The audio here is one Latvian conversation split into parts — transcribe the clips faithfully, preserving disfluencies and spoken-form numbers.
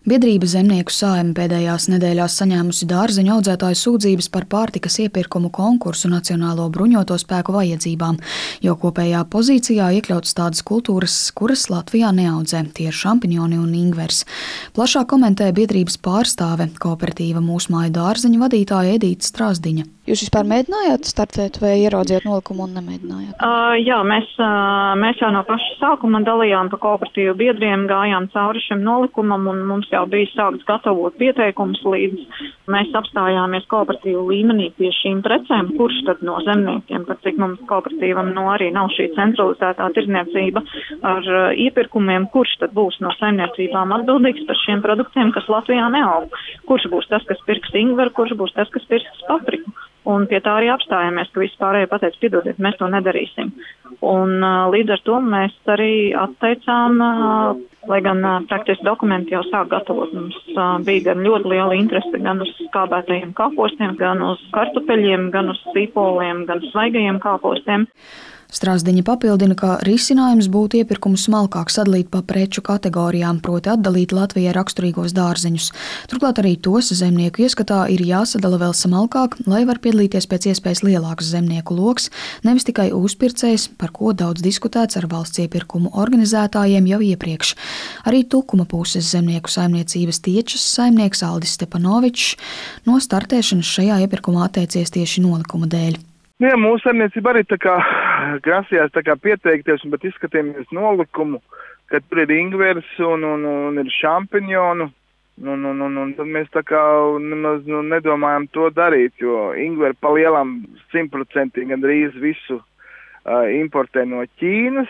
Biedrība Zemnieku saime pēdējās nedēļās saņēmusi dārzeņu audzētāju sūdzības par pārtikas iepirkumu konkursu Nacionālo bruņoto spēku vajadzībām, jo kopējā pozīcijā iekļautas tādas kultūras, kuras Latvijā neaudzē, tie ir šampiņoni un ingvers. Plašāk komentē biedrības pārstāve, kooperatīva Mūsmāju dārzeņu vadītāja Edīte Strāzdiņa. Jūs vispār mēģinājāt startēt vai ieraudzījāt nolikumu un nemēģinājāt? Uh, jā, mēs, uh, mēs jau no paša sākuma dalījām pa kooperatīvu biedriem, gājām cauri šim nolikumam un mums jau bija sākts gatavot pieteikumus līdz mēs apstājāmies kooperatīvu līmenī pie šīm precēm, kurš tad no zemniekiem, par cik mums kooperatīvam no arī nav šī centralizētā tirdzniecība ar uh, iepirkumiem, kurš tad būs no saimniecībām atbildīgs par šiem produktiem, kas Latvijā neaug. Kurš būs tas, kas pirks ingveru, kurš būs tas, kas pirks papriku. Un pie tā arī apstājāmies, ka visi pārējie pateica, piedodiet, mēs to nedarīsim. Un uh, līdz ar to mēs arī atteicām, uh, lai gan uh, praktiski dokumenti jau sāk gatavot. Mums uh, bija gan ļoti liela interese gan uz skābētajiem kāpostiem, gan uz kartupeļiem, gan uz sīpoliem, gan svaigajiem kāpostiem. Strāzdiņa papildina, ka risinājums būtu iepirkumu smalkāk sadalīt pa preču kategorijām, proti atdalīt Latvijai raksturīgos dārzeņus. Turklāt arī tos zemnieku ieskatā ir jāsadala vēl smalkāk, lai var piedalīties pēc iespējas lielāks zemnieku loks, nevis tikai uzpircējs, par ko daudz diskutēts ar valsts iepirkumu organizētājiem jau iepriekš. Arī Tukuma puses zemnieku saimniecības Tiečas saimnieks Aldis Stepanovičs no startēšanas šajā iepirkumā atteicies tieši nolikuma dēļ. Jā, mūsu saimniecība arī tā kā grasījās tā kā pieteikties, bet izskatījāmies nolikumu, ka tur ir ingvers un, un, un ir šampiņonu, un, un, un, un tad mēs tā kā nemaz nu, nedomājam to darīt, jo ingveri pa lielam simtprocentīgi gandrīz visu uh, importē no Ķīnas,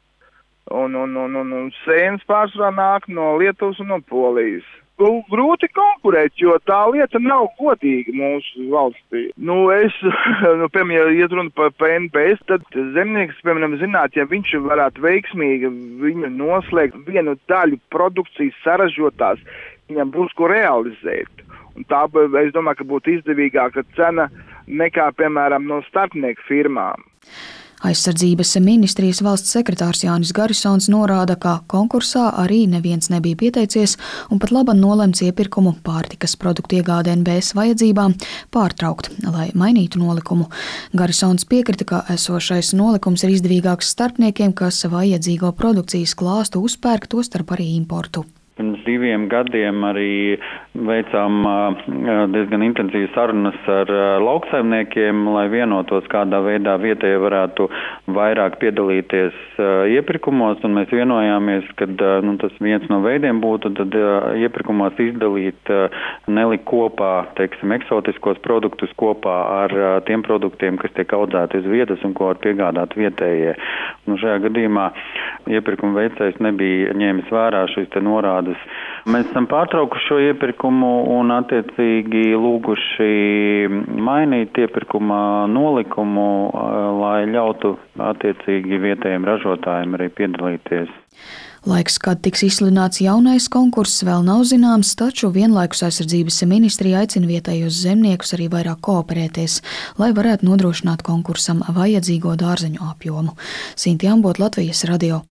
un, un, un, un, un sēnes pārsvarā nāk no Lietuvas un no Polijas. Grūti konkurēt, jo tā lieta nav godīga mūsu valstī. Nu, es, nu, piemēram, ja runa par P N B S, tad zemnieks, piemēram, zināt, ja viņš varētu veiksmīgi viņu noslēgt vienu daļu produkcijas saražotās, viņam būs ko realizēt. Un tā, es domāju, ka būtu izdevīgāka cena nekā, piemēram, no starpnieku firmām. Aizsardzības ministrijas valsts sekretārs Jānis Garisons norāda, ka konkursā arī neviens nebija pieteicies un pat labi nolemts iepirkumu pārtikas produktu iegāde N B S vajadzībām pārtraukt, lai mainītu nolikumu. Garisons piekrita, ka esošais nolikums ir izdevīgāks starpniekiem, kas vajadzīgo produkcijas klāstu uzpērk, tostarp arī importu. Pirms diviem gadiem arī veicām diezgan intensīvas sarunas ar lauksaimniekiem, lai vienotos, kādā veidā vietēji varētu vairāk piedalīties iepirkumos, un mēs vienojāmies, ka nu, tas viens no veidiem būtu tad iepirkumos izdalīt, nelikt kopā, teiksim, eksotiskos produktus kopā ar tiem produktiem, kas tiek audzēti uz vietas un ko var piegādāt vietējie. Nu, šajā gadījumā iepirkuma veicējs nebija ņēmis vērā šīs te norādes. Mēs esam pārtraukuši šo iepirkumu un attiecīgi lūguši mainīt iepirkuma nolikumu, lai ļautu attiecīgi vietējiem ražotājiem arī piedalīties. Laiks, kad tiks izsludināts jaunais konkurss, vēl nav zināms, taču vienlaikus aizsardzības ministrija aicina vietējos zemniekus arī vairāk kooperēties, lai varētu nodrošināt konkursam vajadzīgo dārzeņu apjomu. Sinti Ambot, Latvijas radio.